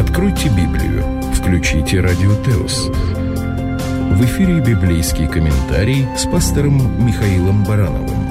Откройте Библию, включите Радио Теос. В эфире библейский комментарий с пастором Михаилом Барановым.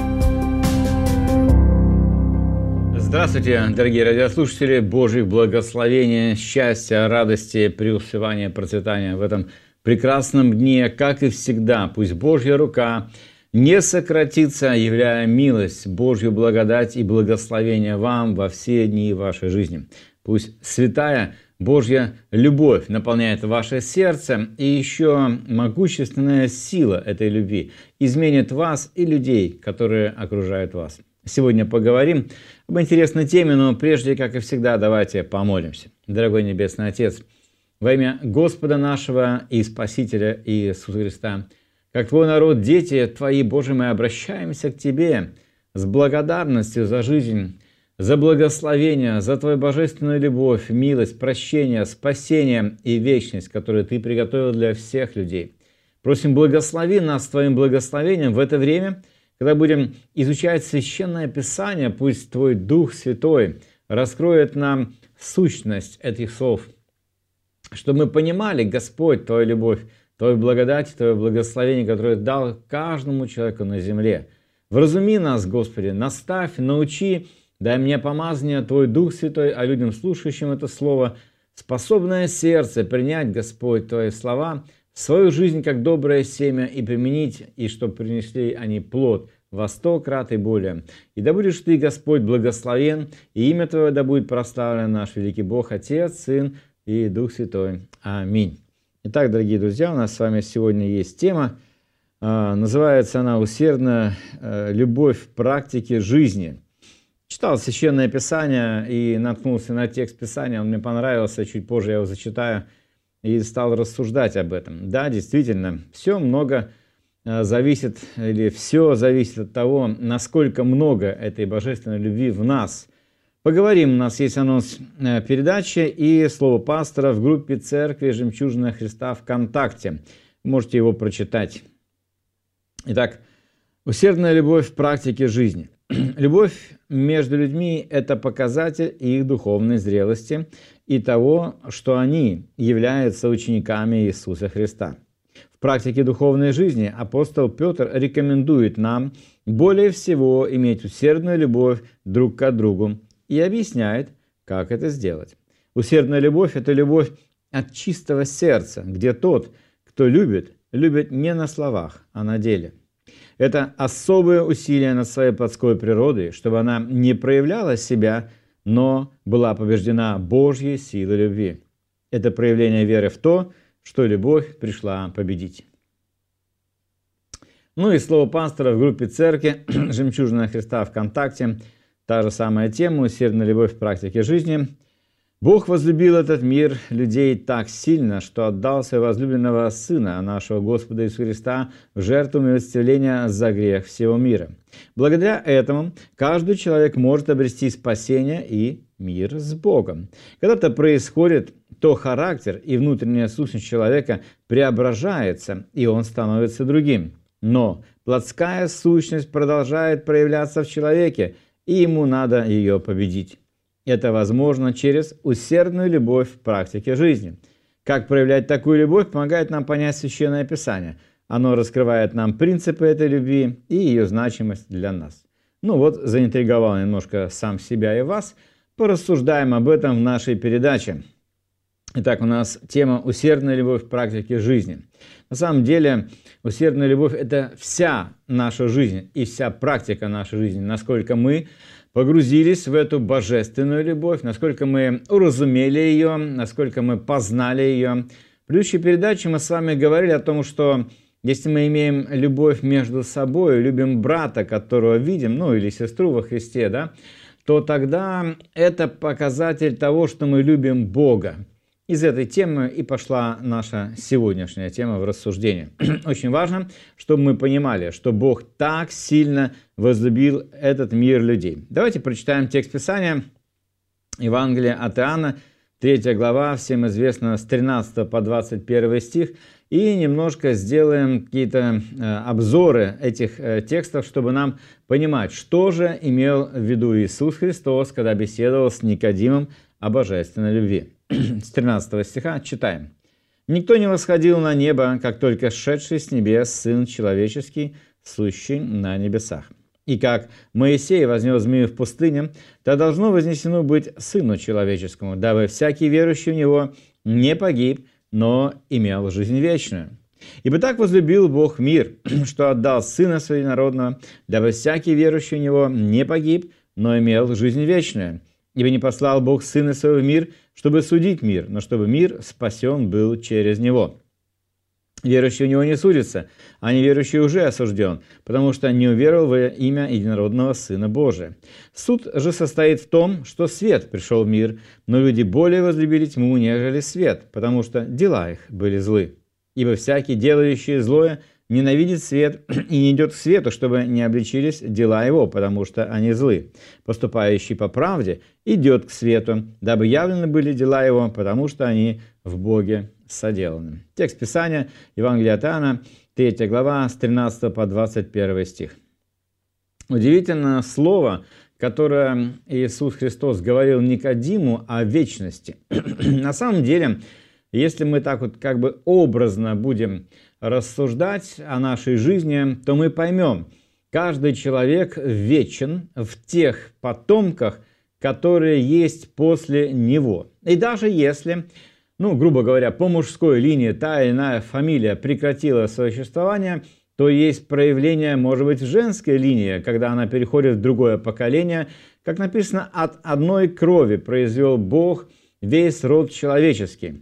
Здравствуйте, дорогие радиослушатели! Божьих благословения, счастья, радости, преуспевания, процветания в этом прекрасном дне, как и всегда. Пусть Божья рука не сократится, являя милость, Божью благодать и благословение вам во все дни вашей жизни. Пусть святая Божья любовь наполняет ваше сердце, и еще могущественная сила этой любви изменит вас и людей, которые окружают вас. Сегодня поговорим об интересной теме, но прежде, как и всегда, давайте помолимся. Дорогой Небесный Отец, во имя Господа нашего и Спасителя Иисуса Христа, как Твой народ, дети Твои, Боже, мы обращаемся к Тебе с благодарностью за жизнь, за благословение, за Твою божественную любовь, милость, прощение, спасение и вечность, которую Ты приготовил для всех людей. Просим, благослови нас Твоим благословением в это время, когда будем изучать Священное Писание. Пусть Твой Дух Святой раскроет нам сущность этих слов, чтобы мы понимали, Господь, Твою любовь, Твою благодать, Твое благословение, которое дал каждому человеку на земле. Вразуми нас, Господи, наставь, научи, дай мне помазание, Твой Дух Святой, а людям, слушающим это слово, способное сердце принять, Господь, Твои слова в свою жизнь как доброе семя и применить, и чтобы принесли они плод во 100 крат и более. И да будешь Ты, Господь, благословен, и имя Твое да будет прославлено, наш великий Бог, Отец, Сын и Дух Святой. Аминь. Итак, дорогие друзья, у нас с вами сегодня есть тема, называется она «Усердная любовь в практике жизни». Читал Священное Писание и наткнулся на текст Писания, он мне понравился, чуть позже я его зачитаю, и стал рассуждать об этом. Да, действительно, все зависит от того, насколько много этой божественной любви в нас. Поговорим, у нас есть анонс передачи и слово пастора в группе Церкви «Жемчужина Христа» ВКонтакте. Можете его прочитать. Итак, усердная любовь в практике жизни. Любовь между людьми – это показатель их духовной зрелости и того, что они являются учениками Иисуса Христа. В практике духовной жизни апостол Петр рекомендует нам более всего иметь усердную любовь друг к другу и объясняет, как это сделать. Усердная любовь – это любовь от чистого сердца, где тот, кто любит, любит не на словах, а на деле. Это особое усилие над своей плотской природой, чтобы она не проявляла себя, но была побеждена Божьей силой любви. Это проявление веры в то, что любовь пришла победить. Ну и слово пастора в группе церкви «Жемчужина Христа» ВКонтакте. Та же самая тема «Усердная любовь в практике жизни». Бог возлюбил этот мир, людей так сильно, что отдал своего возлюбленного Сына, нашего Господа Иисуса Христа, в жертву милостивления за грех всего мира. Благодаря этому каждый человек может обрести спасение и мир с Богом. Когда это происходит, то характер и внутренняя сущность человека преображается, и он становится другим. Но плотская сущность продолжает проявляться в человеке, и ему надо ее победить. Это возможно через усердную любовь в практике жизни. Как проявлять такую любовь, помогает нам понять Священное Писание. Оно раскрывает нам принципы этой любви и ее значимость для нас. Ну вот, заинтриговал немножко сам себя и вас. Порассуждаем об этом в нашей передаче. Итак, у нас тема «Усердная любовь в практике жизни». На самом деле, усердная любовь – это вся наша жизнь и вся практика нашей жизни, насколько мы погрузились в эту божественную любовь, насколько мы уразумели ее, насколько мы познали ее. В предыдущей передаче мы с вами говорили о том, что если мы имеем любовь между собой, любим брата, которого видим, ну или сестру во Христе, да, то тогда это показатель того, что мы любим Бога. Из этой темы и пошла наша сегодняшняя тема в рассуждении. Очень важно, чтобы мы понимали, что Бог так сильно возлюбил этот мир людей. Давайте прочитаем текст Писания, Евангелие от Иоанна, 3 глава, всем известно, с 13 по 21 стих, и немножко сделаем какие-то обзоры этих текстов, чтобы нам понимать, что же имел в виду Иисус Христос, когда беседовал с Никодимом о божественной любви. С 13 стиха читаем. «Никто не восходил на небо, как только сшедший с небес Сын Человеческий, сущий на небесах. И как Моисей вознес змею в пустыне, то должно вознесено быть Сыну Человеческому, дабы всякий верующий в Него не погиб, но имел жизнь вечную. Ибо так возлюбил Бог мир, что отдал Сына Своего Единородного, дабы всякий верующий в Него не погиб, но имел жизнь вечную. Ибо не послал Бог Сына Своего в мир, чтобы судить мир, но чтобы мир спасен был через Него. Верующий в Него не судится, а неверующий уже осужден, потому что не уверовал во имя Единородного Сына Божия. Суд же состоит в том, что свет пришел в мир, но люди более возлюбили тьму, нежели свет, потому что дела их были злы. Ибо всякий, делающий злое, ненавидит свет и не идет к свету, чтобы не обличились дела его, потому что они злы. Поступающий по правде идет к свету, дабы явлены были дела его, потому что они в Боге соделаны». Текст Писания, Евангелие от Иоанна, 3 глава, с 13 по 21 стих. Удивительное слово, которое Иисус Христос говорил Никодиму о вечности. На самом деле, если мы так вот как бы образно будем рассуждать о нашей жизни, то мы поймем, каждый человек вечен в тех потомках, которые есть после него. И даже если, грубо говоря, по мужской линии та или иная фамилия прекратила свое существование, то есть проявление, может быть, в женской линии, когда она переходит в другое поколение. Как написано, от одной крови произвел Бог весь род человеческий.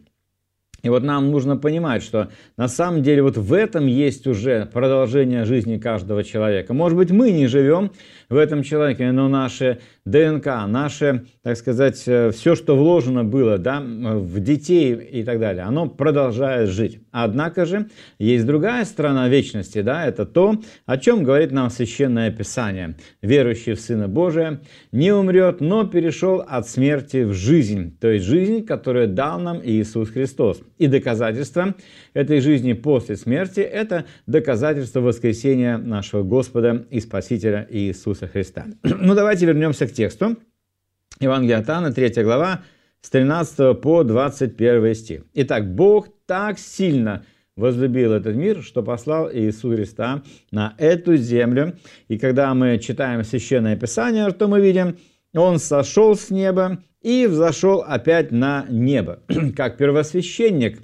И вот нам нужно понимать, что на самом деле вот в этом есть уже продолжение жизни каждого человека. Может быть, мы не живем в этом человеке, но наше ДНК, наше, так сказать, все, что вложено было, да, в детей и так далее, оно продолжает жить. Однако же есть другая сторона вечности, да, это то, о чем говорит нам Священное Писание. Верующий в Сына Божия не умрет, но перешел от смерти в жизнь, то есть жизнь, которую дал нам Иисус Христос. И доказательство этой жизни после смерти – это доказательство воскресения нашего Господа и Спасителя Иисуса Христа. Давайте вернемся к тексту. Евангелие от Иоанна, 3 глава, с 13 по 21 стих. «Итак, Бог так сильно возлюбил этот мир, что послал Иисуса Христа на эту землю». И когда мы читаем Священное Писание, то мы видим, Он сошел с неба и взошел опять на небо. Как первосвященник,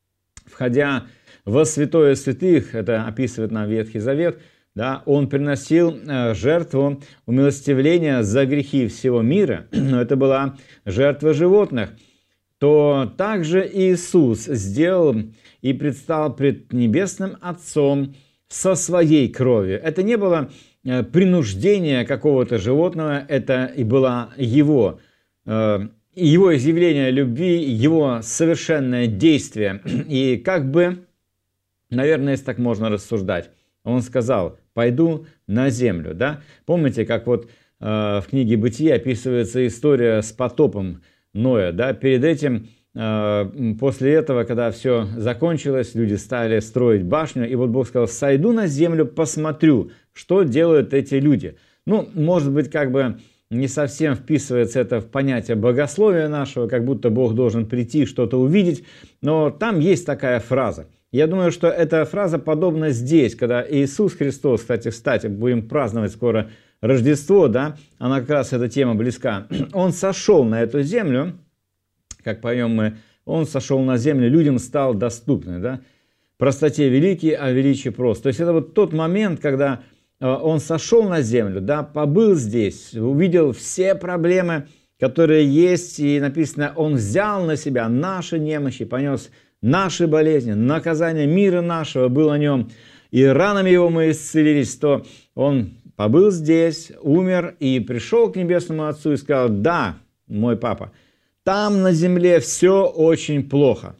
входя во святое святых, это описывает нам Ветхий Завет, да, он приносил жертву умилостивления за грехи всего мира, но это была жертва животных, то также Иисус сделал и предстал пред Небесным Отцом со своей кровью. Это не было принуждение какого-то животного, это и было его изъявление любви, его совершенное действие. И как бы, наверное, если так можно рассуждать, он сказал: «Пойду на землю». Да? Помните, как вот в книге «Бытие» описывается история с потопом Ноя. Да? Перед этим, после этого, когда все закончилось, люди стали строить башню, и вот Бог сказал: «Сойду на землю, посмотрю, что делают эти люди». Может быть, как бы не совсем вписывается это в понятие богословия нашего, как будто Бог должен прийти, что-то увидеть, но там есть такая фраза. Я думаю, что эта фраза подобна здесь, когда Иисус Христос, кстати, будем праздновать скоро Рождество, да, она как раз, эта тема близка. Он сошел на эту землю, как поем мы, Он сошел на землю, людям стал доступным, да, простоте великий, а величие прост. То есть это вот тот момент, когда Он сошел на землю, да, побыл здесь, увидел все проблемы, которые есть, и написано, Он взял на себя наши немощи, понес наши болезни, наказание мира нашего было о Нем, и ранами Его мы исцелились, то Он побыл здесь, умер и пришел к Небесному Отцу и сказал: «Да, мой Папа, там на земле все очень плохо,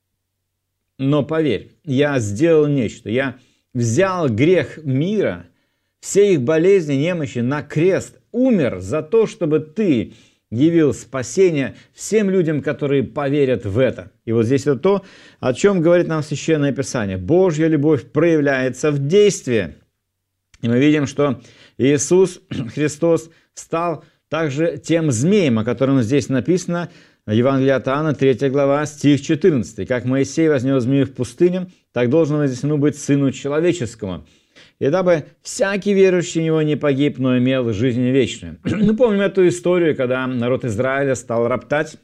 но поверь, я сделал нечто, я взял грех мира, все их болезни, немощи на крест, умер за то, чтобы ты явил спасение всем людям, которые поверят в это». И вот здесь это то, о чем говорит нам Священное Писание. Божья любовь проявляется в действии. И мы видим, что Иисус Христос стал также тем змеем, о котором здесь написано, Евангелие от Иоанна, 3 глава, стих 14. «Как Моисей вознес змею в пустыню, так должен вознесено быть Сыну Человеческому. И дабы всякий верующий в Него не погиб, но имел жизнь вечную». Мы помним эту историю, когда народ Израиля стал роптать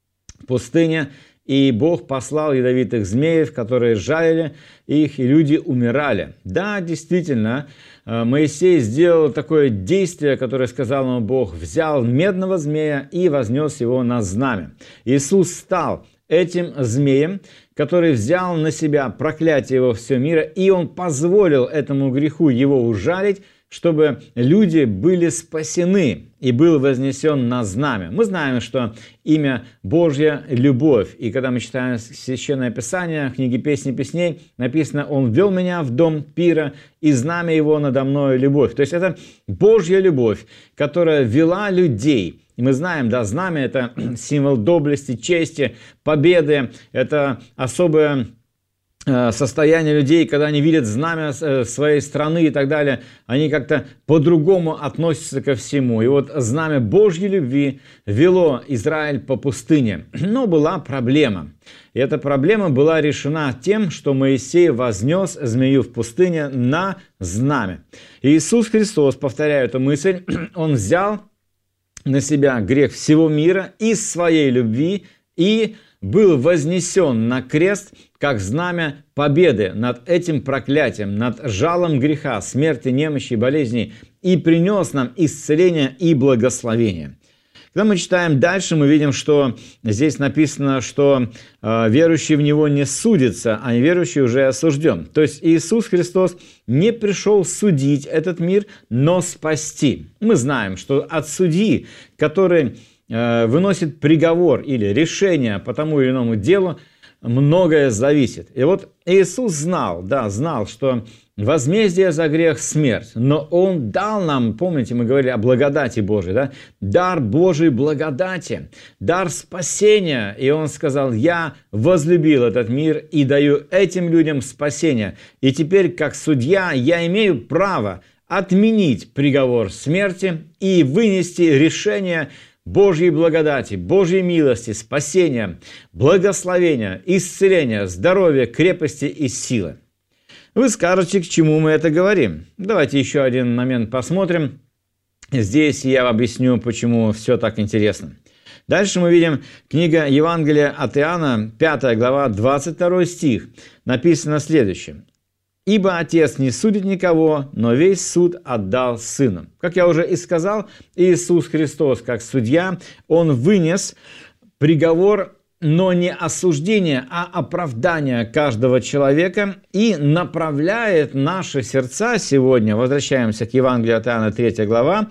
в пустыне, и Бог послал ядовитых змеев, которые жалили их, и люди умирали. Да, действительно, Моисей сделал такое действие, которое сказал ему Бог, взял медного змея и вознес его на знамя. Иисус стал этим змеем, который взял на себя проклятие во всего мира, и он позволил этому греху его ужалить, чтобы люди были спасены и был вознесен на знамя. Мы знаем, что имя Божье – любовь. И когда мы читаем Священное Писание, книги «Песни песней», написано «Он ввел меня в дом пира, и знамя его надо мною любовь». То есть это Божья любовь, которая вела людей. И мы знаем, да, знамя – это символ доблести, чести, победы, это особое состояние людей, когда они видят знамя своей страны и так далее, они как-то по-другому относятся ко всему. И вот знамя Божьей любви вело Израиль по пустыне. Но была проблема. И эта проблема была решена тем, что Моисей вознес змею в пустыне на знамя. И Иисус Христос, повторяю эту мысль, Он взял на себя грех всего мира из своей любви и был вознесен на крест как знамя победы над этим проклятием, над жалом греха, смерти, немощи и болезней, и принес нам исцеление и благословение. Когда мы читаем дальше, мы видим, что здесь написано, что верующий в Него не судится, а неверующий уже осужден. То есть Иисус Христос не пришел судить этот мир, но спасти. Мы знаем, что от судьи, который выносит приговор или решение по тому или иному делу, многое зависит. И вот Иисус знал, что возмездие за грех – смерть, но Он дал нам, помните, мы говорили о благодати Божией, да? Дар Божией благодати, дар спасения. И Он сказал, я возлюбил этот мир и даю этим людям спасение. И теперь, как судья, я имею право отменить приговор смерти и вынести решение Божьей благодати, Божьей милости, спасения, благословения, исцеления, здоровья, крепости и силы. Вы скажете, к чему мы это говорим. Давайте еще один момент посмотрим. Здесь я объясню, почему все так интересно. Дальше мы видим книга Евангелия от Иоанна, 5 глава, 22 стих. Написано следующее. «Ибо Отец не судит никого, но весь суд отдал Сыну». Как я уже и сказал, Иисус Христос, как судья, Он вынес приговор, но не осуждение, а оправдание каждого человека и направляет наши сердца сегодня. Возвращаемся к Евангелию от Иоанна, 3 глава,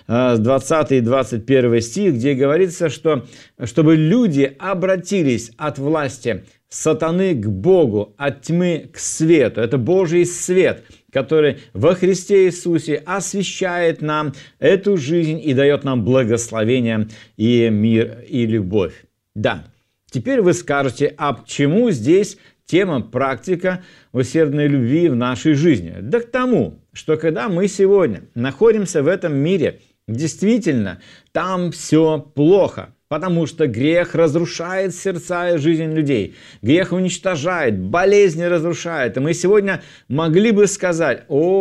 20 и 21 стих, где говорится, что чтобы люди обратились от власти сатаны к Богу, от тьмы к свету. Это Божий свет, который во Христе Иисусе освещает нам эту жизнь и дает нам благословение и мир и любовь. Да, теперь вы скажете, а к чему здесь тема практика усердной любви в нашей жизни? Да к тому, что когда мы сегодня находимся в этом мире, действительно, там все плохо. Потому что грех разрушает сердца и жизнь людей. Грех уничтожает, болезни разрушает. И мы сегодня могли бы сказать,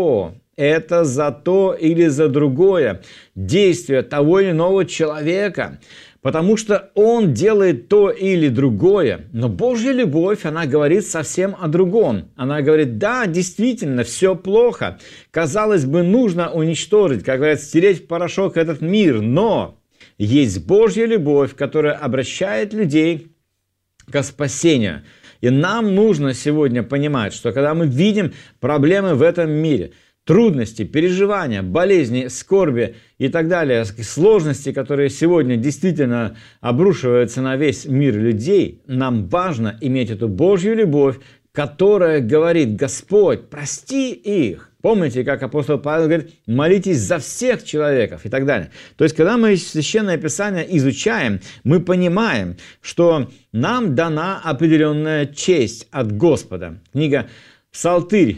это за то или за другое действие того или иного человека. Потому что он делает то или другое. Но Божья любовь, она говорит совсем о другом. Она говорит, да, действительно, все плохо. Казалось бы, нужно уничтожить, как говорят, стереть в порошок этот мир. Но есть Божья любовь, которая обращает людей к спасению. И нам нужно сегодня понимать, что когда мы видим проблемы в этом мире, трудности, переживания, болезни, скорби и так далее, сложности, которые сегодня действительно обрушиваются на весь мир людей, нам важно иметь эту Божью любовь, которая говорит, Господь, прости их. Помните, как апостол Павел говорит, молитесь за всех человеков и так далее. То есть, когда мы Священное Писание изучаем, мы понимаем, что нам дана определенная честь от Господа. Книга Псалтырь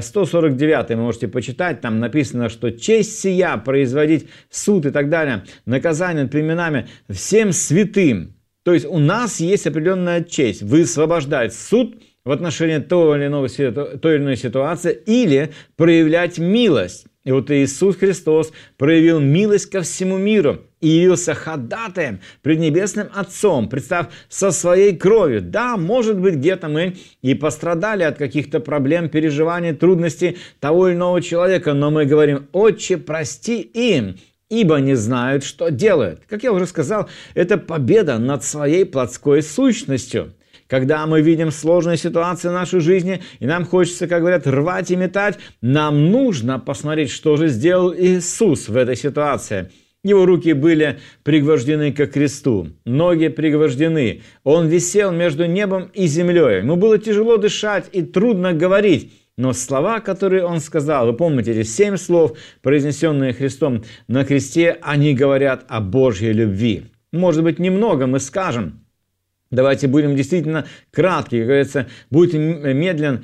149 вы можете почитать, там написано, что честь сия производить суд и так далее, наказание над племенами всем святым. То есть у нас есть определенная честь высвобождать суд в отношении той или иной ситуации или проявлять милость. И вот Иисус Христос проявил милость ко всему миру и явился ходатаем пред Небесным Отцом, представь, со своей кровью. Да, может быть, где-то мы и пострадали от каких-то проблем, переживаний, трудностей того или иного человека, но мы говорим: «Отче, прости им, ибо не знают, что делают». Как я уже сказал, это победа над своей плотской сущностью. Когда мы видим сложные ситуации в нашей жизни, и нам хочется, как говорят, рвать и метать, нам нужно посмотреть, что же сделал Иисус в этой ситуации. Его руки были пригвождены ко кресту, ноги пригвождены. Он висел между небом и землей. Ему было тяжело дышать и трудно говорить. Но слова, которые он сказал, вы помните, эти 7 слов, произнесенные Христом на кресте, они говорят о Божьей любви. Может быть, немного мы скажем. Давайте будем действительно кратки, как говорится, будь медлен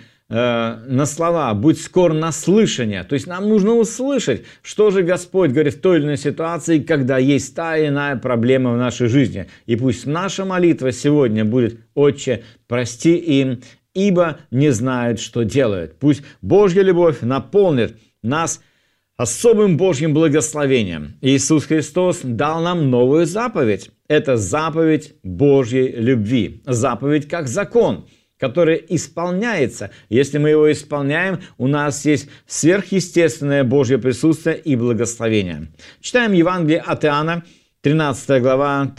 на слова, будь скор на слышание. То есть нам нужно услышать, что же Господь говорит в той или иной ситуации, когда есть та или иная проблема в нашей жизни. И пусть наша молитва сегодня будет: «Отче, прости им, ибо не знают, что делают». Пусть Божья любовь наполнит нас особым Божьим благословением. Иисус Христос дал нам новую заповедь. Это заповедь Божьей любви. Заповедь как закон, который исполняется. Если мы его исполняем, у нас есть сверхъестественное Божье присутствие и благословение. Читаем Евангелие от Иоанна, 13 глава,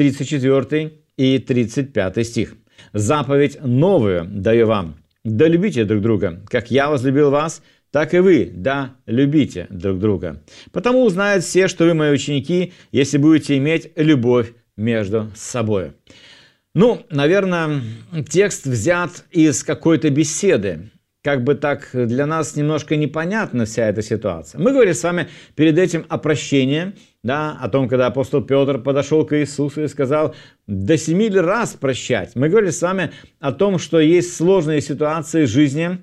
34 и 35 стих. «Заповедь новую даю вам: да любите друг друга, как я возлюбил вас, так и вы, да, любите друг друга. Потому узнают все, что вы мои ученики, если будете иметь любовь между собой». Ну, наверное, текст взят из какой-то беседы. Как бы так для нас немножко непонятна вся эта ситуация. Мы говорили с вами перед этим о прощении, да, о том, когда апостол Петр подошел к Иисусу и сказал: «До 7 раз прощать». Мы говорили с вами о том, что есть сложные ситуации в жизни,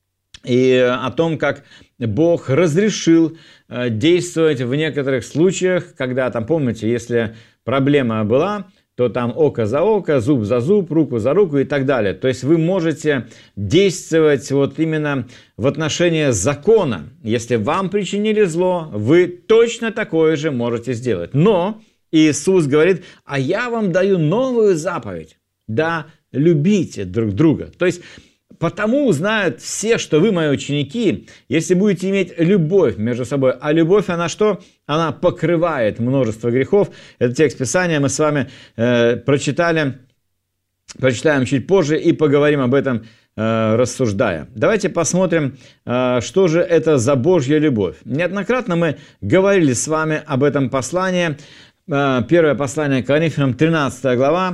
и о том, как Бог разрешил действовать в некоторых случаях, когда, там, помните, если проблема была, то там око за око, зуб за зуб, руку за руку и так далее. То есть вы можете действовать вот именно в отношении закона. Если вам причинили зло, вы точно такое же можете сделать. Но Иисус говорит: «А я вам даю новую заповедь: да, любите друг друга». То есть потому узнают все, что вы мои ученики, если будете иметь любовь между собой. А любовь, она что? Она покрывает множество грехов. Этот текст Писания мы с вами прочитаем чуть позже и поговорим об этом, рассуждая. Давайте посмотрим, что же это за Божья любовь. Неоднократно мы говорили с вами об этом послании. Первое послание к Коринфянам, 13 глава,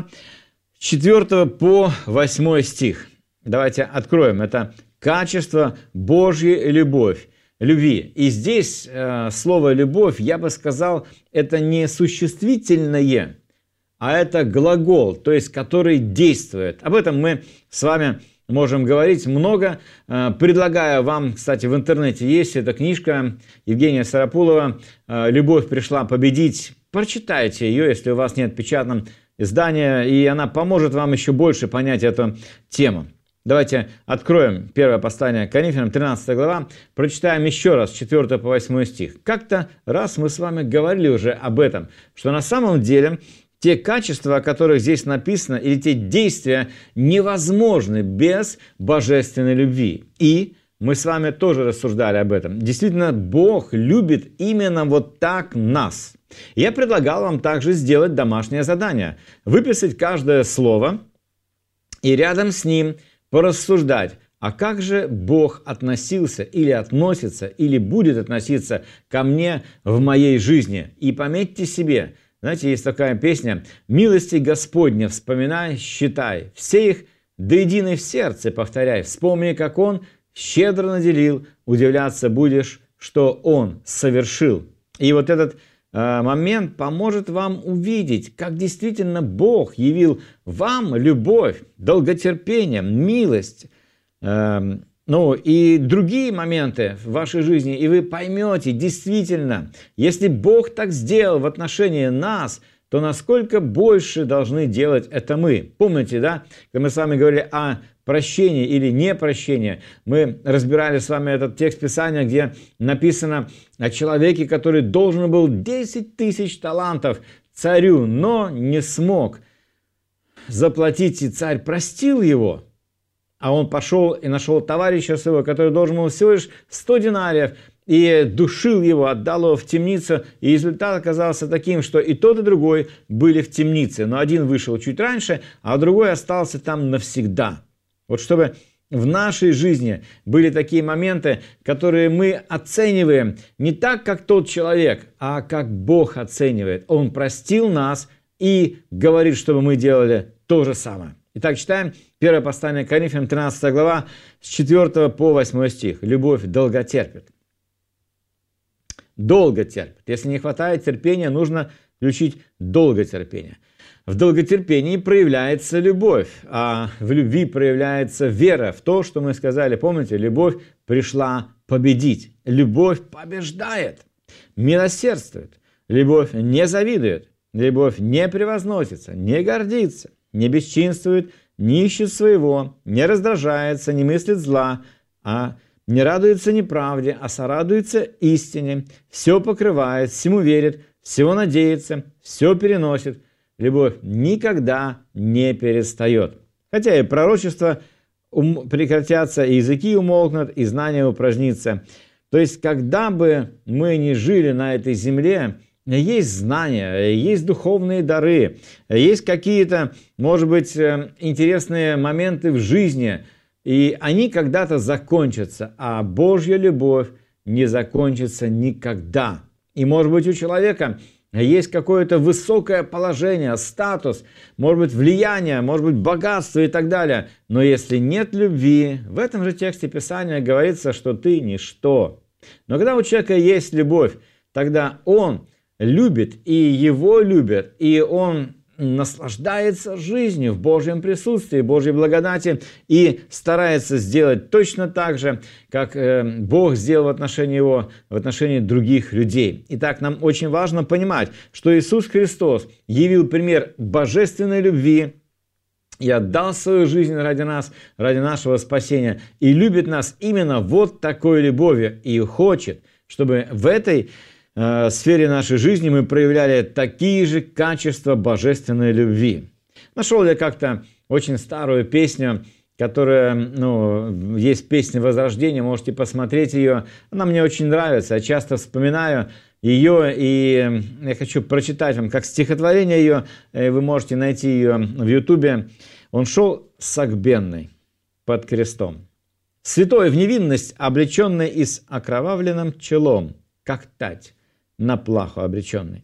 4 по 8 стих. Давайте откроем. Это качество Божьей любви. И здесь слово «любовь», я бы сказал, это не существительное, а это глагол, то есть который действует. Об этом мы с вами можем говорить много. Предлагаю вам, кстати, в интернете есть эта книжка Евгения Сарапулова «Любовь пришла победить». Прочитайте ее, если у вас нет печатного издания, и она поможет вам еще больше понять эту тему. Давайте откроем первое послание к Коринфянам, 13 глава, прочитаем еще раз 4 по 8 стих. Как-то раз мы с вами говорили уже об этом, что на самом деле те качества, о которых здесь написано, или те действия невозможны без божественной любви. И мы с вами тоже рассуждали об этом. Действительно, Бог любит именно вот так нас. Я предлагал вам также сделать домашнее задание. Выписать каждое слово и рядом с ним порассуждать, а как же Бог относился или относится, или будет относиться ко мне в моей жизни. И пометьте себе, знаете, есть такая песня: «Милости Господня вспоминай, считай, все их до единой в сердце повторяй, вспомни, как Он щедро наделил, удивляться будешь, что Он совершил». И вот этот момент поможет вам увидеть, как действительно Бог явил вам любовь, долготерпение, милость, Ну и другие моменты в вашей жизни, и вы поймете, действительно, если Бог так сделал в отношении нас, то насколько больше должны делать это мы. Помните, да, когда мы с вами говорили о прощении или непрощении, мы разбирали с вами этот текст Писания, где написано о человеке, который должен был 10 тысяч талантов царю, но не смог заплатить, и царь простил его. А он пошел и нашел товарища своего, который должен был всего лишь 100 динариев, и душил его, отдал его в темницу. И результат оказался таким, что и тот, и другой были в темнице. Но один вышел чуть раньше, а другой остался там навсегда. Вот чтобы в нашей жизни были такие моменты, которые мы оцениваем не так, как тот человек, а как Бог оценивает. Он простил нас и говорит, чтобы мы делали то же самое. Итак, читаем 1 послание к Коринфянам, 13 глава, с 4 по 8 стих. «Любовь долго терпит». Долго терпит. Если не хватает терпения, нужно включить долготерпение. В долготерпении проявляется любовь, а в любви проявляется вера в то, что мы сказали. Помните, любовь пришла победить. Любовь побеждает, милосердствует. Любовь не завидует. Любовь не превозносится, не гордится, не бесчинствует, не ищет своего, не раздражается, не мыслит зла, а не радуется неправде, а сорадуется истине, все покрывает, всему верит, всего надеется, все переносит. Любовь никогда не перестает. Хотя и пророчества прекратятся, и языки умолкнут, и знания упразднится. То есть, когда бы мы ни жили на этой земле, есть знания, есть духовные дары, есть какие-то, может быть, интересные моменты в жизни, и они когда-то закончатся, а Божья любовь не закончится никогда. И, может быть, у человека есть какое-то высокое положение, статус, может быть, влияние, может быть, богатство и так далее. Но если нет любви, в этом же тексте Писания говорится, что ты ничто. Но когда у человека есть любовь, тогда он любит, и его любят, и он наслаждается жизнью в Божьем присутствии, Божьей благодати, и старается сделать точно так же, как Бог сделал в отношении его, в отношении других людей. Итак, нам очень важно понимать, что Иисус Христос явил пример божественной любви и отдал свою жизнь ради нас, ради нашего спасения, и любит нас именно вот такой любовью, и хочет, чтобы в этой сфере нашей жизни мы проявляли такие же качества божественной любви. Нашел я как-то очень старую песню, которая, есть песня Возрождения, можете посмотреть ее. Она мне очень нравится, я часто вспоминаю ее, и я хочу прочитать вам как стихотворение ее, вы можете найти ее в Ютубе. «Он шел согбенный под крестом, святой в невинность, облеченный и с окровавленным челом, как тать на плаху обреченный.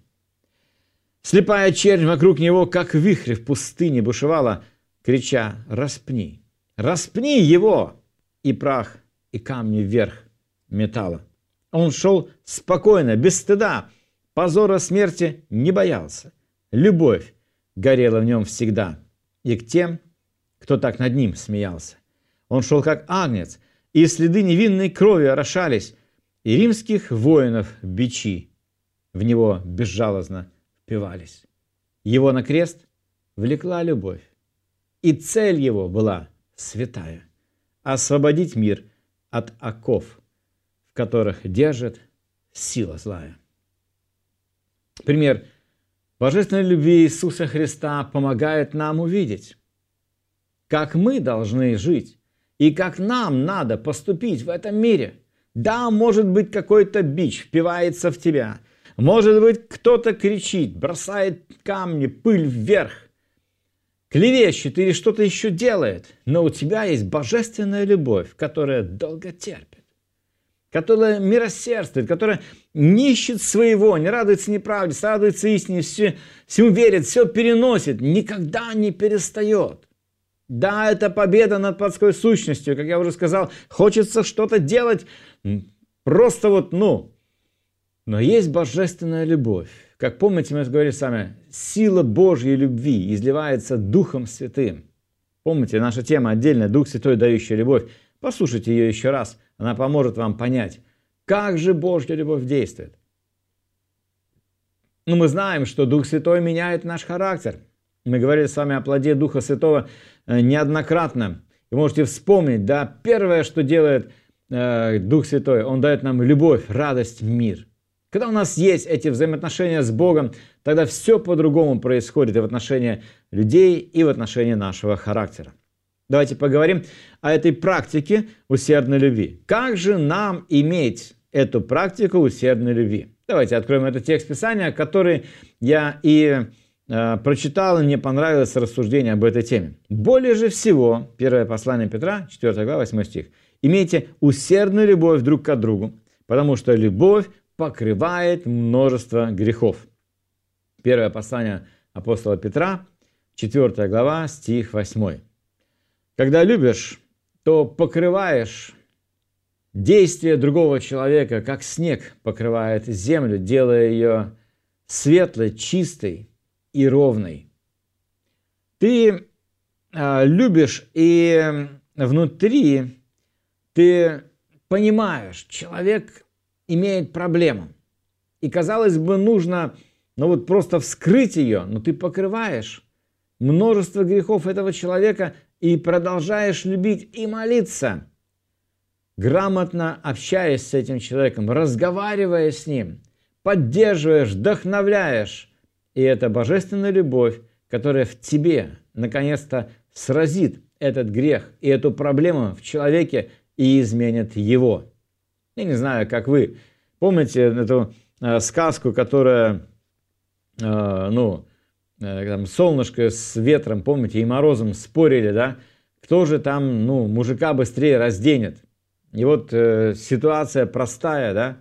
Слепая чернь вокруг него, как вихрь в пустыне, бушевала, крича: распни, распни его!» И прах, и камни вверх метала. Он шел спокойно, без стыда, позора смерти не боялся. Любовь горела в нем всегда и к тем, кто так над ним смеялся. Он шел как агнец, и следы невинной крови орошались, и римских воинов бичи в него безжалостно впивались. Его на крест влекла любовь, и цель его была святая – освободить мир от оков, в которых держит сила злая. Пример божественной любви Иисуса Христа помогает нам увидеть, как мы должны жить и как нам надо поступить в этом мире. Да, может быть, какой-то бич впивается в тебя. Может быть, кто-то кричит, бросает камни, пыль вверх, клевещет или что-то еще делает. Но у тебя есть божественная любовь, которая долго терпит, которая милосердствует, которая не ищет своего, не радуется неправде, радуется истине, всему верит, все переносит, никогда не перестает. Да, это победа над плотской сущностью, как я уже сказал, хочется что-то делать, просто но есть божественная любовь. Как помните, мы говорили с вами, сила Божьей любви изливается Духом Святым. Помните, наша тема отдельная, Дух Святой, дающий любовь. Послушайте ее еще раз, она поможет вам понять, как же Божья любовь действует. Но мы знаем, что Дух Святой меняет наш характер. Мы говорили с вами о плоде Духа Святого неоднократно. Вы можете вспомнить, да, первое, что делает Дух Святой, Он дает нам любовь, радость, мир. Когда у нас есть эти взаимоотношения с Богом, тогда все по-другому происходит и в отношении людей, и в отношении нашего характера. Давайте поговорим о этой практике усердной любви. Как же нам иметь эту практику усердной любви? Давайте откроем этот текст Писания, который я и прочитал, и мне понравилось рассуждение об этой теме. «Более же всего», первое послание Петра, 4 глава, 8 стих, «имейте усердную любовь друг к другу, потому что любовь покрывает множество грехов». Первое послание апостола Петра, 4 глава, стих 8. Когда любишь, то покрываешь действие другого человека, как снег покрывает землю, делая ее светлой, чистой и ровной. Ты любишь, и внутри ты понимаешь, человек имеет проблему. И, казалось бы, нужно просто вскрыть ее, но ты покрываешь множество грехов этого человека и продолжаешь любить и молиться, грамотно общаясь с этим человеком, разговаривая с ним, поддерживаешь, вдохновляешь. И это божественная любовь, которая в тебе наконец-то сразит этот грех и эту проблему в человеке и изменит его. Я не знаю, как вы помните эту сказку, которая, солнышко с ветром, помните, и морозом спорили, да, кто же там, мужика быстрее разденет. И вот ситуация простая, да,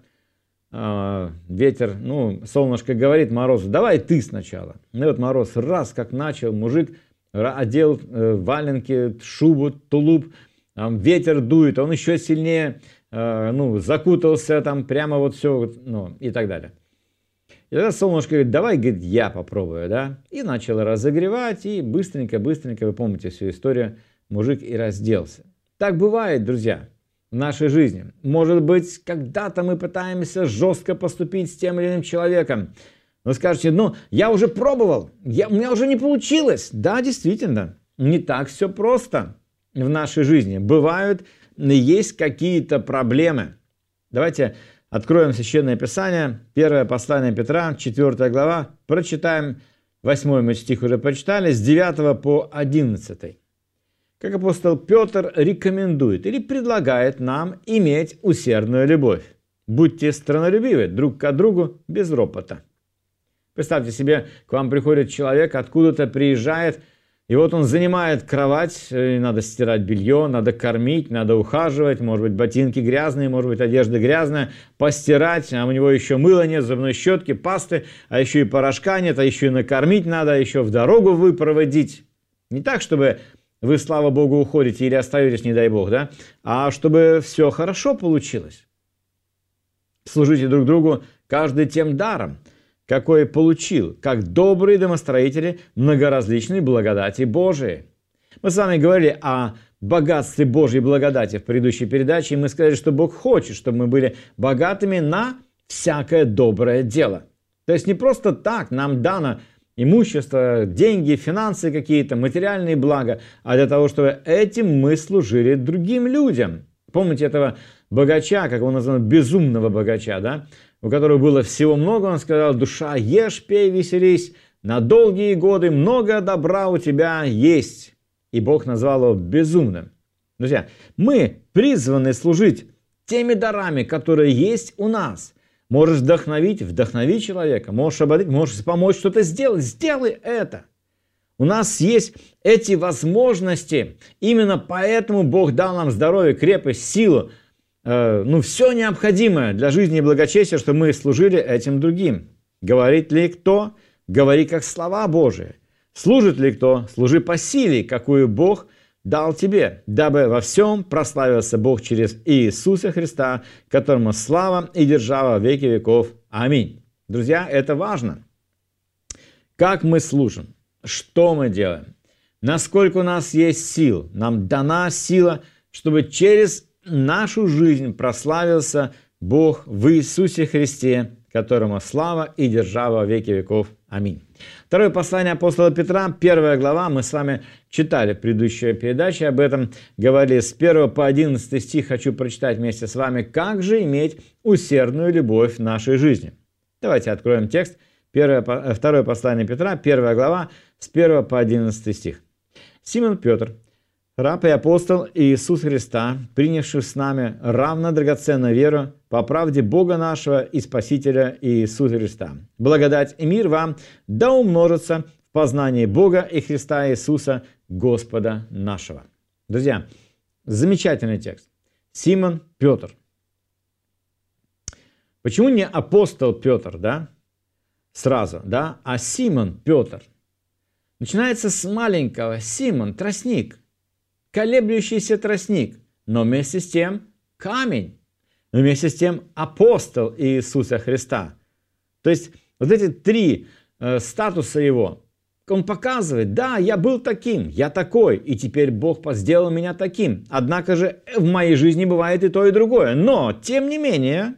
ветер, солнышко говорит морозу, давай ты сначала. И вот мороз раз как начал, мужик одел валенки, шубу, тулуп, ветер дует, он еще сильнее, закутался там прямо вот все, и так далее. И тогда солнышко говорит, давай, говорит, я попробую, да, и начал разогревать, и быстренько, вы помните всю историю, мужик и разделся. Так бывает, друзья, в нашей жизни. Может быть, когда-то мы пытаемся жестко поступить с тем или иным человеком. Вы скажете, я уже пробовал, у меня уже не получилось. Да, действительно, не так все просто в нашей жизни. Бывают, есть какие-то проблемы. Давайте откроем Священное Писание, первое послание Петра, 4 глава, прочитаем 8 стих уже прочитали, с 9 по 11. Как апостол Петр рекомендует или предлагает нам иметь усердную любовь. Будьте странолюбивы друг к другу без ропота. Представьте себе, к вам приходит человек, откуда-то приезжает, и вот он занимает кровать, и надо стирать белье, надо кормить, надо ухаживать, может быть, ботинки грязные, может быть, одежда грязная, постирать, а у него еще мыла нет, зубной щетки, пасты, а еще и порошка нет, а еще и накормить надо, а еще в дорогу выпроводить. Не так, чтобы вы, слава Богу, уходите или остаетесь, не дай Бог, да? А чтобы все хорошо получилось. Служите друг другу каждый тем даром, какой получил, как добрые домостроители многоразличной благодати Божией. Мы с вами говорили о богатстве Божьей благодати в предыдущей передаче, и мы сказали, что Бог хочет, чтобы мы были богатыми на всякое доброе дело. То есть не просто так нам дано имущество, деньги, финансы какие-то, материальные блага, а для того, чтобы этим мы служили другим людям. Помните этого богача, как его называют, безумного богача, да? У которого было всего много, он сказал, душа, ешь, пей, веселись, на долгие годы много добра у тебя есть. И Бог назвал его безумным. Друзья, мы призваны служить теми дарами, которые есть у нас. Можешь вдохновить, вдохнови человека. Можешь ободрить, можешь помочь что-то сделать. Сделай это. У нас есть эти возможности. Именно поэтому Бог дал нам здоровье, крепость, силу. Все необходимое для жизни и благочестия, чтобы мы служили этим другим. Говорит ли кто? Говори как слова Божии. Служит ли кто? Служи по силе, какую Бог дал тебе, дабы во всем прославился Бог через Иисуса Христа, которому слава и держава во веки веков. Аминь. Друзья, это важно. Как мы служим? Что мы делаем? Насколько у нас есть сил? Нам дана сила чтобы через нашу жизнь прославился Бог в Иисусе Христе, которому слава и держава во веки веков. Аминь. Второе послание апостола Петра, 1 глава, мы с вами читали в предыдущей передаче, об этом говорили с 1 по 11 стих, хочу прочитать вместе с вами, как же иметь усердную любовь в нашей жизни. Давайте откроем текст, второе послание Петра, 1 глава, с 1 по 11 стих. Симон Петр, раб и апостол Иисус Христа, принявший с нами равно драгоценную веру по правде Бога нашего и Спасителя Иисуса Христа. Благодать и мир вам да умножится в познании Бога и Христа Иисуса, Господа нашего. Друзья, замечательный текст. Симон Петр. Почему не апостол Петр, да? Сразу, да? А Симон Петр. Начинается с маленького. Симон, тростник. Колеблющийся тростник, но вместе с тем камень, но вместе с тем апостол Иисуса Христа. То есть вот эти три статуса его, он показывает, да, я был таким, я такой, и теперь Бог сделал меня таким. Однако же в моей жизни бывает и то, и другое. Но, тем не менее,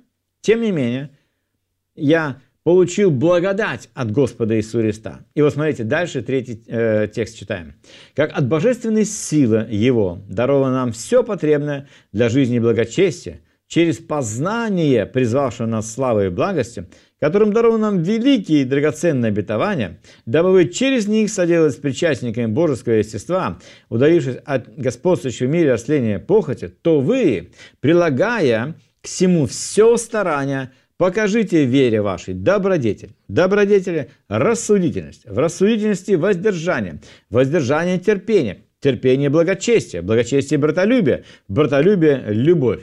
я получил благодать от Господа Иисуса Христа. И вот смотрите, дальше третий текст читаем. «Как от божественной силы Его даровано нам все потребное для жизни и благочестия, через познание, призвавшего нас славой и благостью, которым даровано нам великие и драгоценные обетования, дабы вы через них соделались причастниками божеского естества, удалившись от господствующего в мире растления похоти, то вы, прилагая к всему все старание, покажите в вере вашей добродетель, в добродетели рассудительность, в рассудительности воздержание, в воздержание терпение, терпение благочестие, благочестие братолюбие, братолюбие любовь».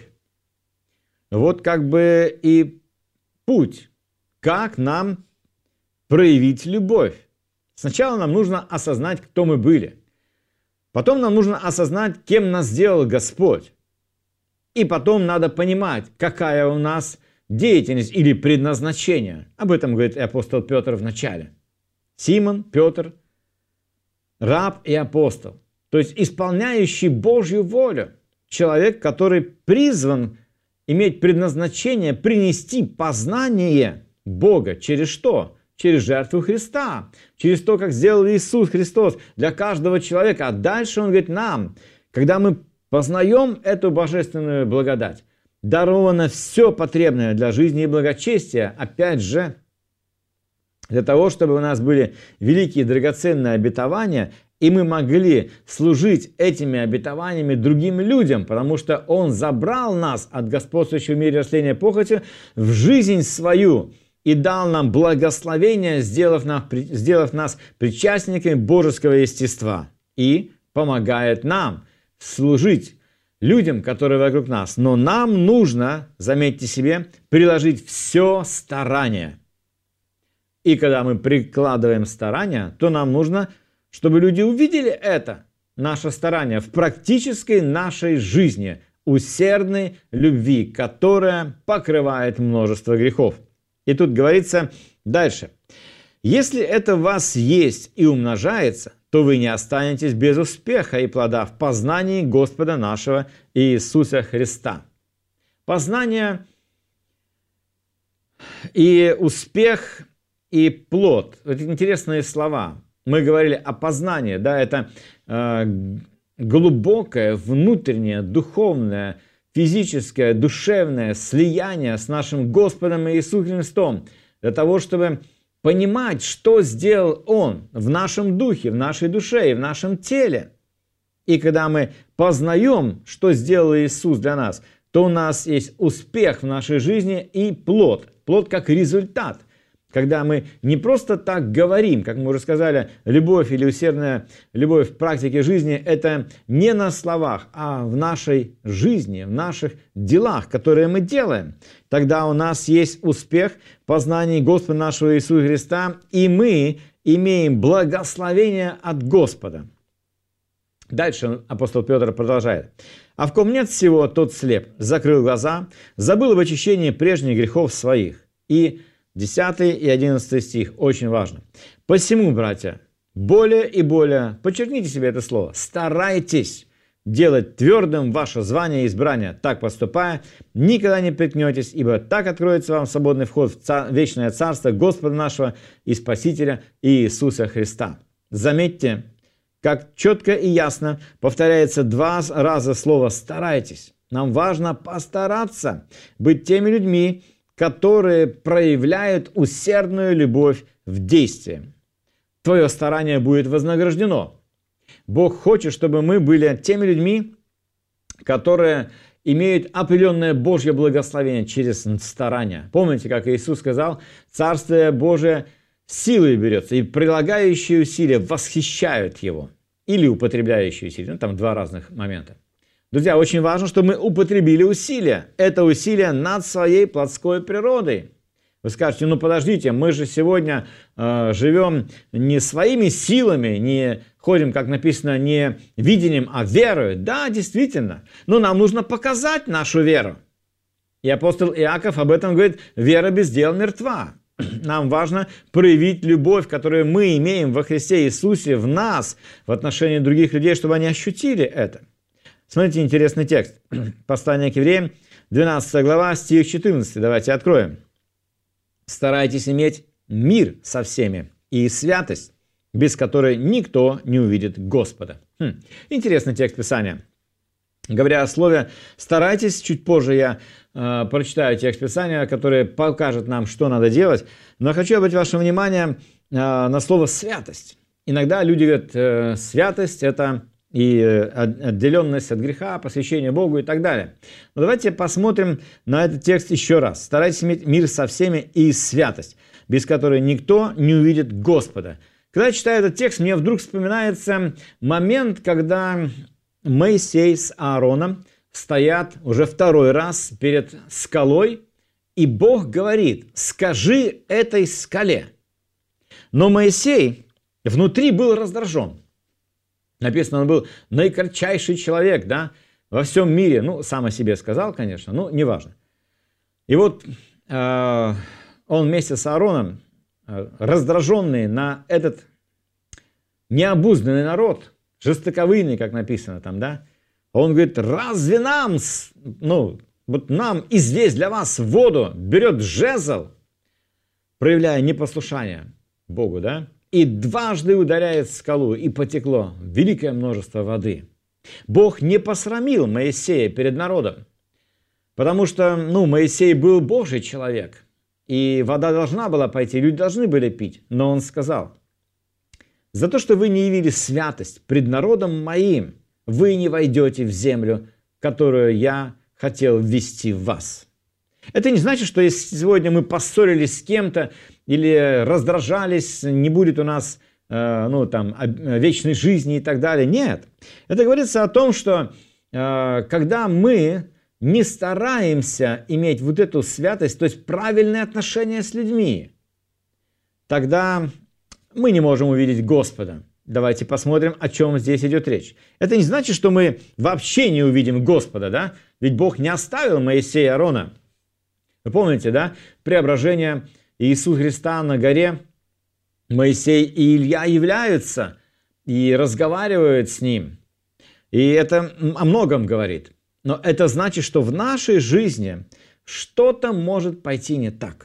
Вот как бы и путь, как нам проявить любовь. Сначала нам нужно осознать, кто мы были. Потом нам нужно осознать, кем нас сделал Господь. И потом надо понимать, какая у нас деятельность или предназначение. Об этом говорит и апостол Петр в начале. Симон, Петр, раб и апостол. То есть исполняющий Божью волю. Человек, который призван иметь предназначение принести познание Бога. Через что? Через жертву Христа. Через то, как сделал Иисус Христос для каждого человека. А дальше Он говорит нам, когда мы познаем эту божественную благодать, даровано все потребное для жизни и благочестия, опять же, для того, чтобы у нас были великие драгоценные обетования, и мы могли служить этими обетованиями другим людям, потому что Он забрал нас от господствующего в мире растления похоти в жизнь свою и дал нам благословение, сделав нас причастниками божеского естества, и помогает нам служить людям, которые вокруг нас. Но нам нужно, заметьте себе, приложить все старание. И когда мы прикладываем старания, то нам нужно, чтобы люди увидели это, наше старание, в практической нашей жизни, усердной любви, которая покрывает множество грехов. И тут говорится дальше. Если это в вас есть и умножается, то вы не останетесь без успеха и плода в познании Господа нашего Иисуса Христа. Познание и успех и плод. Это интересные слова. Мы говорили о познании, да, это глубокое, внутреннее, духовное, физическое, душевное слияние с нашим Господом Иисусом Христом, для того, чтобы понимать, что сделал Он в нашем духе, в нашей душе и в нашем теле. И когда мы познаем, что сделал Иисус для нас, то у нас есть успех в нашей жизни и плод. Плод как результат. Когда мы не просто так говорим, как мы уже сказали, любовь или усердная любовь в практике жизни – это не на словах, а в нашей жизни, в наших делах, которые мы делаем. Тогда у нас есть успех в познании Господа нашего Иисуса Христа, и мы имеем благословение от Господа. Дальше апостол Петр продолжает. «А в ком нет всего, тот слеп, закрыл глаза, забыл об очищении прежних грехов своих». И 10 и 11 стих, очень важно. «Посему, братья, более и более, подчеркните себе это слово, старайтесь делать твердым ваше звание и избрание. Так поступая, никогда не приткнетесь, ибо так откроется вам свободный вход в вечное Царство Господа нашего и Спасителя Иисуса Христа». Заметьте, как четко и ясно повторяется 2 раза слово «старайтесь». Нам важно постараться быть теми людьми, которые проявляют усердную любовь в действии. Твое старание будет вознаграждено. Бог хочет, чтобы мы были теми людьми, которые имеют определенное Божье благословение через старание. Помните, как Иисус сказал, Царствие Божие силой берется, и прилагающие усилия восхищают Его. Или употребляющие усилия. Там 2 разных момента. Друзья, очень важно, чтобы мы употребили усилия. Это усилия над своей плотской природой. Вы скажете, ну подождите, мы же сегодня живем не своими силами, не ходим, как написано, не видением, а верою. Да, действительно. Но нам нужно показать нашу веру. И апостол Иаков об этом говорит, вера без дел мертва. Нам важно проявить любовь, которую мы имеем во Христе Иисусе, в нас, в отношении других людей, чтобы они ощутили это. Смотрите, интересный текст. Послание к евреям, 12 глава, стих 14. Давайте откроем. «Старайтесь иметь мир со всеми и святость, без которой никто не увидит Господа». Интересный текст Писания. Говоря о слове «старайтесь», чуть позже я прочитаю текст Писания, который покажет нам, что надо делать. Но хочу обратить ваше внимание на слово «святость». Иногда люди говорят, святость – это и отделенность от греха, посвящение Богу и так далее. Но давайте посмотрим на этот текст еще раз. «Старайтесь иметь мир со всеми и святость, без которой никто не увидит Господа». Когда я читаю этот текст, мне вдруг вспоминается момент, когда Моисей с Аароном стоят уже 2-й раз перед скалой, и Бог говорит, скажи этой скале. Но Моисей внутри был раздражен. Написано, он был наикратчайший человек, да, во всем мире. Ну, сам о себе сказал, конечно, но неважно. И вот он вместе с Аароном, раздраженный на этот необузданный народ, жестоковыйный, как написано там, да, он говорит, разве нам, вот нам известь для вас воду, берет жезл, проявляя непослушание Богу, да, и 2 ударяет в скалу, и потекло великое множество воды. Бог не посрамил Моисея перед народом, потому что, Моисей был Божий человек, и вода должна была пойти, люди должны были пить, но он сказал, за то, что вы не явили святость пред народом моим, вы не войдете в землю, которую я хотел ввести в вас. Это не значит, что если сегодня мы поссорились с кем-то или раздражались, не будет у нас вечной жизни и так далее. Нет. Это говорится о том, что когда мы не стараемся иметь вот эту святость, то есть правильные отношения с людьми, тогда мы не можем увидеть Господа. Давайте посмотрим, о чем здесь идет речь. Это не значит, что мы вообще не увидим Господа, да? Ведь Бог не оставил Моисея и Аарона. Вы помните, да? Преображение Иисуса Христа на горе. Моисей и Илья являются и разговаривают с ним. И это о многом говорит. Но это значит, что в нашей жизни что-то может пойти не так.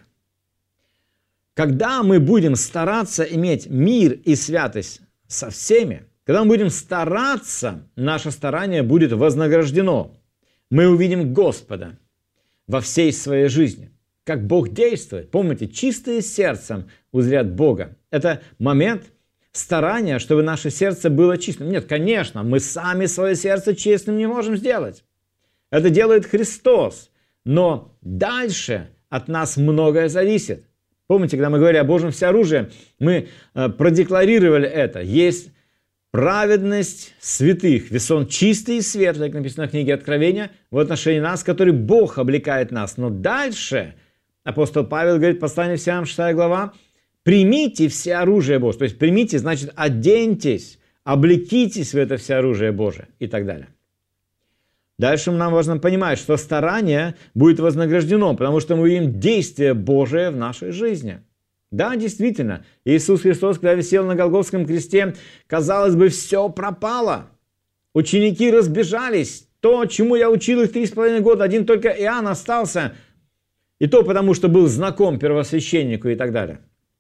Когда мы будем стараться иметь мир и святость со всеми, когда мы будем стараться, наше старание будет вознаграждено. Мы увидим Господа во всей своей жизни. Как Бог действует. Помните, чистые сердцем узрят Бога. Это момент старания, чтобы наше сердце было чистым. Нет, конечно, мы сами свое сердце честным не можем сделать. Это делает Христос. Но дальше от нас многое зависит. Помните, когда мы говорили о Божьем всеоружии, мы продекларировали это. Есть праведность святых, весь он чистый и светлый, как написано в книге Откровения, в отношении нас, который Бог облекает нас. Но дальше апостол Павел говорит, послание Ефесянам 6 глава, примите всеоружие Божие. То есть примите, значит, оденьтесь, облекитесь в это всеоружие Божие и так далее. Дальше нам важно понимать, что старание будет вознаграждено, потому что мы видим действие Божие в нашей жизни. Да, действительно, Иисус Христос, когда висел на Голгофском кресте, казалось бы, все пропало. Ученики разбежались. То, чему я учил их 3,5 года, один только Иоанн остался. И то потому, что был знаком первосвященнику и так далее.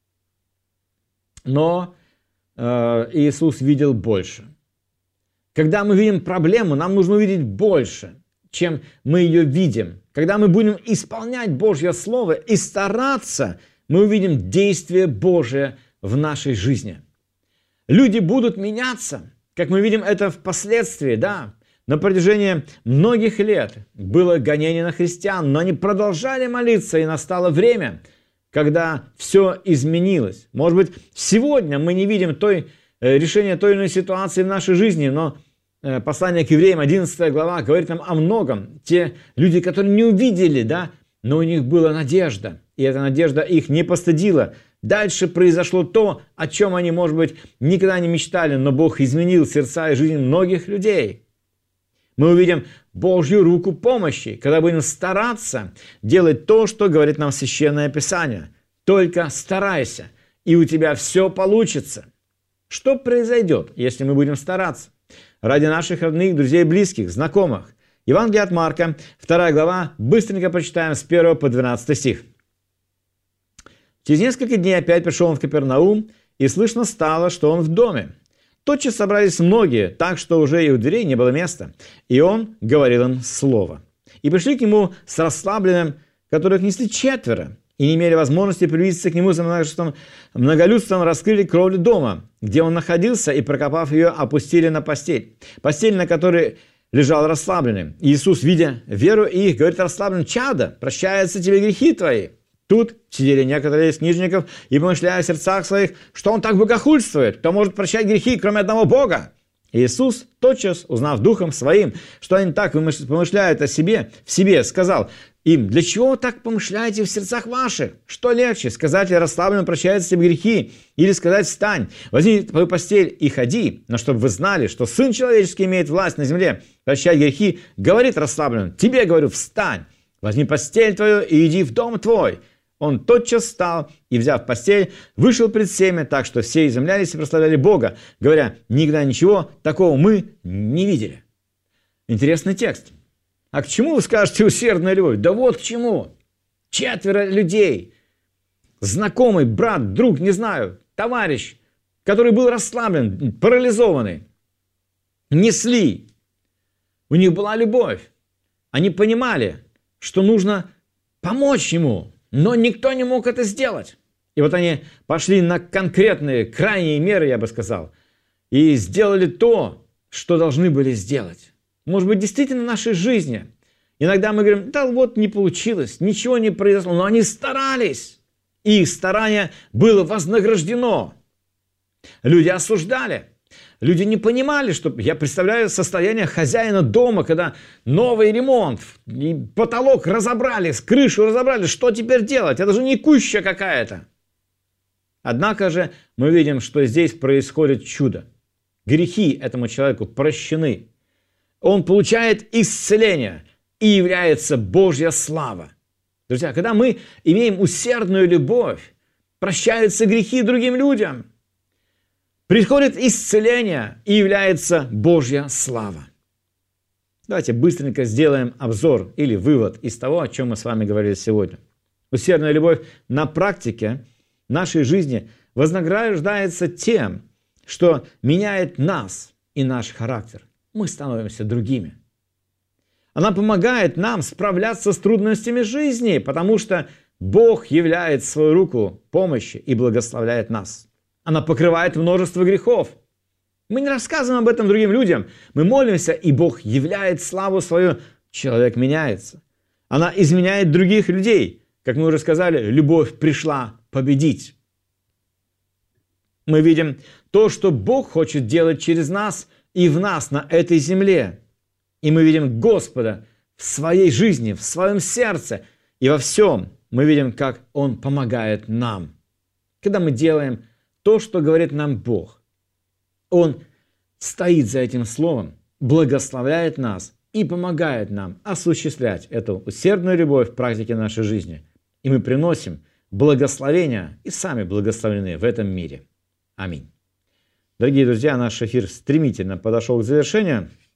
Но Иисус видел больше. Когда мы видим проблему, нам нужно увидеть больше, чем мы ее видим. Когда мы будем исполнять Божье Слово и стараться, мы увидим действие Божие в нашей жизни. Люди будут меняться, как мы видим это впоследствии, да. На протяжении многих лет было гонение на христиан, но они продолжали молиться, и настало время, когда все изменилось. Может быть, сегодня мы не видим решения той или иной ситуации в нашей жизни, но послание к евреям, 11 глава, говорит нам о многом. Те люди, которые не увидели, да, но у них была надежда, и эта надежда их не постыдила. Дальше произошло то, о чем они, может быть, никогда не мечтали, но Бог изменил сердца и жизнь многих людей. Мы увидим Божью руку помощи, когда будем стараться делать то, что говорит нам Священное Писание. Только старайся, и у тебя все получится. Что произойдет, если мы будем стараться? Ради наших родных, друзей, близких, знакомых. Евангелие от Марка, 2 глава, быстренько прочитаем с 1 по 12 стих. Через несколько дней опять пришел он в Капернаум, и слышно стало, что он в доме. Тотчас собрались многие, так что уже и у дверей не было места. И он говорил им слово. И пришли к нему с расслабленным, которых несли 4, и не имели возможности приблизиться к нему за многолюдством, раскрыли кровлю дома, где он находился, и, прокопав ее, опустили на постель. Постель, на которой лежал расслабленный. Иисус, видя веру их, говорит расслабленным: «Чадо, прощаются тебе грехи твои». Тут сидели некоторые из книжников и помышляя в сердцах своих, что он так богохульствует, кто может прощать грехи, кроме одного Бога. Иисус, тотчас, узнав духом своим, что они так помышляют о себе, в себе, сказал им: «Для чего вы так помышляете в сердцах ваших? Что легче, сказать ли расслабленному прощаются тебе грехи, или сказать: встань, возьми твою постель и ходи? Но чтобы вы знали, что Сын Человеческий имеет власть на земле прощать грехи, говорит расслабленному: тебе, говорю, встань, возьми постель твою и иди в дом твой». Он тотчас встал и, взяв постель, вышел пред всеми, так что все изумлялись и прославляли Бога, говоря: никогда ничего такого мы не видели. Интересный текст. А к чему вы скажете усердная любовь? Да вот к чему. 4 людей, знакомый, брат, друг, не знаю, товарищ, который был расслаблен, парализованный, несли. У них была любовь. Они понимали, что нужно помочь ему. Но никто не мог это сделать. И вот они пошли на конкретные, крайние меры, я бы сказал, и сделали то, что должны были сделать. Может быть, действительно в нашей жизни. Иногда мы говорим: да вот не получилось, ничего не произошло. Но они старались. И их старание было вознаграждено. Люди осуждали. Люди не понимали, что... Я представляю состояние хозяина дома, когда новый ремонт, и потолок разобрали, крышу разобрали. Что теперь делать? Это же не куща какая-то. Однако же мы видим, что здесь происходит чудо. Грехи этому человеку прощены. Он получает исцеление, и является Божья слава. Друзья, когда мы имеем усердную любовь, прощаются грехи другим людям. Приходит исцеление, и является Божья слава. Давайте быстренько сделаем обзор или вывод из того, о чем мы с вами говорили сегодня. Усердная любовь на практике нашей жизни вознаграждается тем, что меняет нас и наш характер. Мы становимся другими. Она помогает нам справляться с трудностями жизни, потому что Бог являет свою руку помощи и благословляет нас. Она покрывает множество грехов. Мы не рассказываем об этом другим людям. Мы молимся, и Бог являет славу свою. Человек меняется. Она изменяет других людей. Как мы уже сказали, любовь пришла победить. Мы видим то, что Бог хочет делать через нас и в нас на этой земле. И мы видим Господа в своей жизни, в своем сердце. И во всем мы видим, как Он помогает нам. Когда мы делаем то, что говорит нам Бог, Он стоит за этим словом, благословляет нас и помогает нам осуществлять эту усердную любовь в практике нашей жизни. И мы приносим благословения и сами благословлены в этом мире. Аминь. Дорогие друзья, наш эфир стремительно подошел к завершению.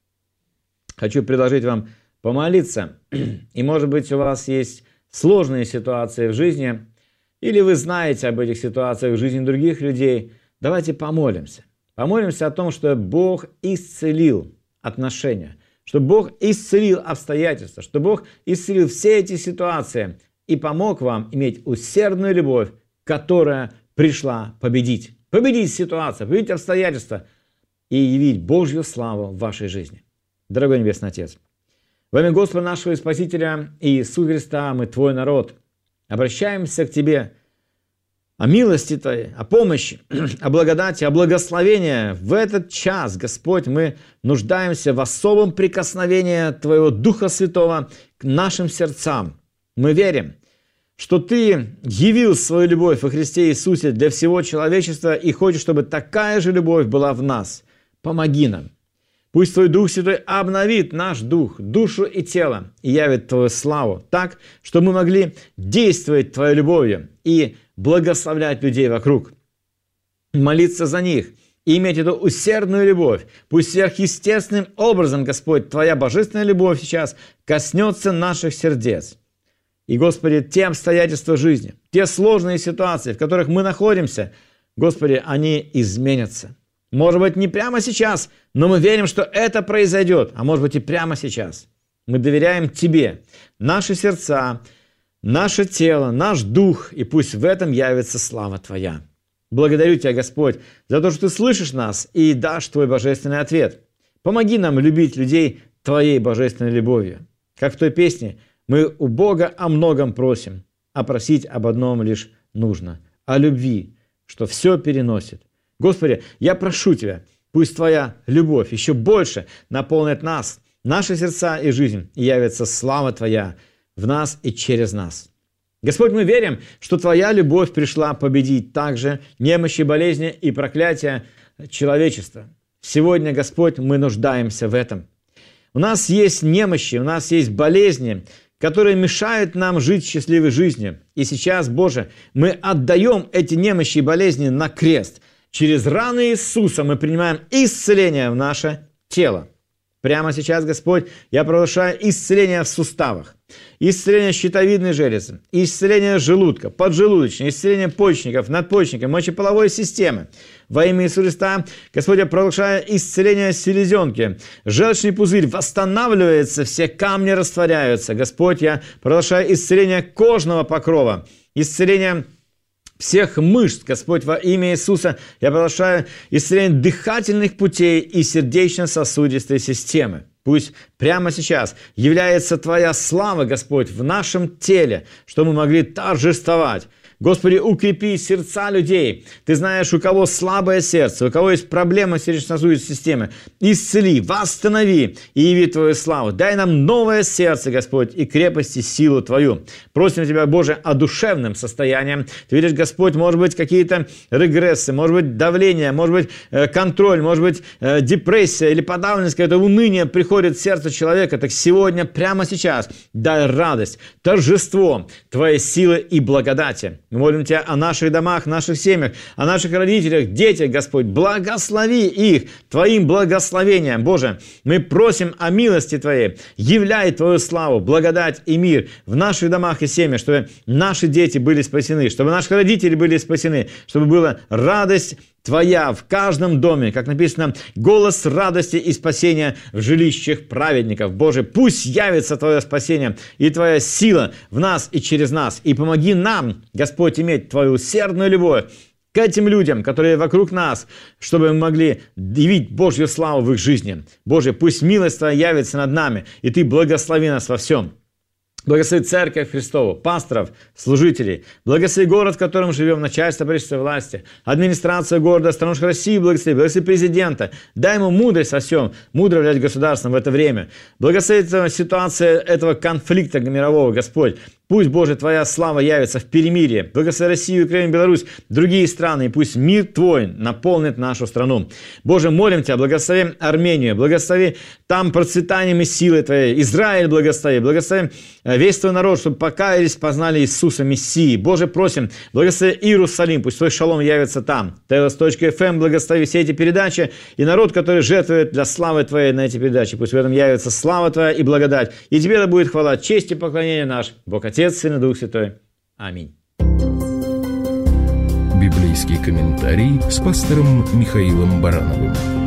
хочу предложить вам помолиться. И, может быть, у вас есть сложные ситуации в жизни, или вы знаете об этих ситуациях в жизни других людей. Давайте помолимся. Помолимся о том, что Бог исцелил отношения, что Бог исцелил обстоятельства, что Бог исцелил все эти ситуации и помог вам иметь усердную любовь, которая пришла победить. Победить ситуацию, победить обстоятельства и явить Божью славу в вашей жизни. Дорогой Небесный Отец, во имя Господа нашего и Спасителя Иисуса Христа мы Твой народ. Обращаемся к Тебе о милости Твоей, о помощи, о благодати, о благословении. В этот час, Господь, мы нуждаемся в особом прикосновении Твоего Духа Святого к нашим сердцам. Мы верим, что Ты явил свою любовь во Христе Иисусе для всего человечества и хочешь, чтобы такая же любовь была в нас. Помоги нам. Пусть Твой Дух Святой обновит наш дух, душу и тело и явит Твою славу так, чтобы мы могли действовать Твоей любовью и благословлять людей вокруг, молиться за них и иметь эту усердную любовь. Пусть сверхъестественным образом, Господь, Твоя божественная любовь сейчас коснется наших сердец. И, Господи, те обстоятельства жизни, те сложные ситуации, в которых мы находимся, Господи, они изменятся. Может быть, не прямо сейчас, но мы верим, что это произойдет, а может быть и прямо сейчас. Мы доверяем Тебе, наши сердца, наше тело, наш дух, и пусть в этом явится слава Твоя. Благодарю Тебя, Господь, за то, что Ты слышишь нас и дашь Твой божественный ответ. Помоги нам любить людей Твоей божественной любовью. Как в той песне, мы у Бога о многом просим, а просить об одном лишь нужно, о любви, что все переносит. Господи, я прошу Тебя, пусть Твоя любовь еще больше наполнит нас, наши сердца и жизнь, и явится слава Твоя в нас и через нас. Господь, мы верим, что Твоя любовь пришла победить также немощи, болезни и проклятия человечества. Сегодня, Господь, мы нуждаемся в этом. У нас есть немощи, у нас есть болезни, которые мешают нам жить счастливой жизнью. И сейчас, Боже, мы отдаем эти немощи и болезни на крест. Через раны Иисуса мы принимаем исцеление в наше тело. Прямо сейчас, Господь, я провозглашаю исцеление в суставах, исцеление щитовидной железы, исцеление желудка, поджелудочной, исцеление почечников, надпочечников, мочеполовой системы. Во имя Иисуса Христа, Господь, я провозглашаю исцеление селезенки. Желчный пузырь восстанавливается, все камни растворяются. Господь, я провозглашаю исцеление кожного покрова, исцеление всех мышц, Господь, во имя Иисуса, я провозглашаю исцеление дыхательных путей и сердечно-сосудистой системы. Пусть прямо сейчас является Твоя слава, Господь, в нашем теле, чтобы мы могли торжествовать. Господи, укрепи сердца людей. Ты знаешь, у кого слабое сердце, у кого есть проблемы с сердечно-сосудистой системой. Исцели, восстанови и яви Твою славу. Дай нам новое сердце, Господь, и крепость и силу Твою. Просим Тебя, Боже, о душевном состоянии. Ты видишь, Господь, может быть, какие-то регрессы, может быть, давление, может быть, контроль, может быть, депрессия или подавленность, когда уныние приходит в сердце человека. Так сегодня, прямо сейчас, дай радость, торжество Твоей силы и благодати. Мы молим Тебя о наших домах, наших семьях, о наших родителях, детях, Господь. Благослови их Твоим благословением, Боже. Мы просим о милости Твоей. Являй Твою славу, благодать и мир в наших домах и семьях, чтобы наши дети были спасены, чтобы наши родители были спасены, чтобы была радость Твоя в каждом доме, как написано, голос радости и спасения в жилищах праведников. Боже, пусть явится Твое спасение и Твоя сила в нас и через нас. И помоги нам, Господь, иметь Твою усердную любовь к этим людям, которые вокруг нас, чтобы мы могли явить Божью славу в их жизни. Боже, пусть милость Твоя явится над нами, и Ты благослови нас во всем. Благослови Церковь Христову, пасторов, служителей. Благослови город, в котором живем, начальство, правительство, власти, администрацию города, страну России, благослови президента. Дай ему мудрость во всем, мудро управлять государством в это время. Благослови ситуацию этого конфликта мирового, Господь. Пусть, Боже, Твоя слава явится в перемирии. Благослови Россию, Украину, Беларусь, другие страны. И пусть мир Твой наполнит нашу страну. Боже, молим Тебя, благослови Армению, благослови там процветанием и силой Твоей. Израиль благослови, благослови весь Твой народ, чтобы покаялись, познали Иисуса Мессии. Боже, просим, благослови Иерусалим, пусть Твой шалом явится там. Telos.fm, благослови все эти передачи и народ, который жертвует для славы Твоей на эти передачи. Пусть в этом явится слава Твоя и благодать. И Тебе да будет хвала, честь и поклонение наш. Бог Отец, Сын и Дух Святой. Аминь. Библейский комментарий с пастором Михаилом Барановым.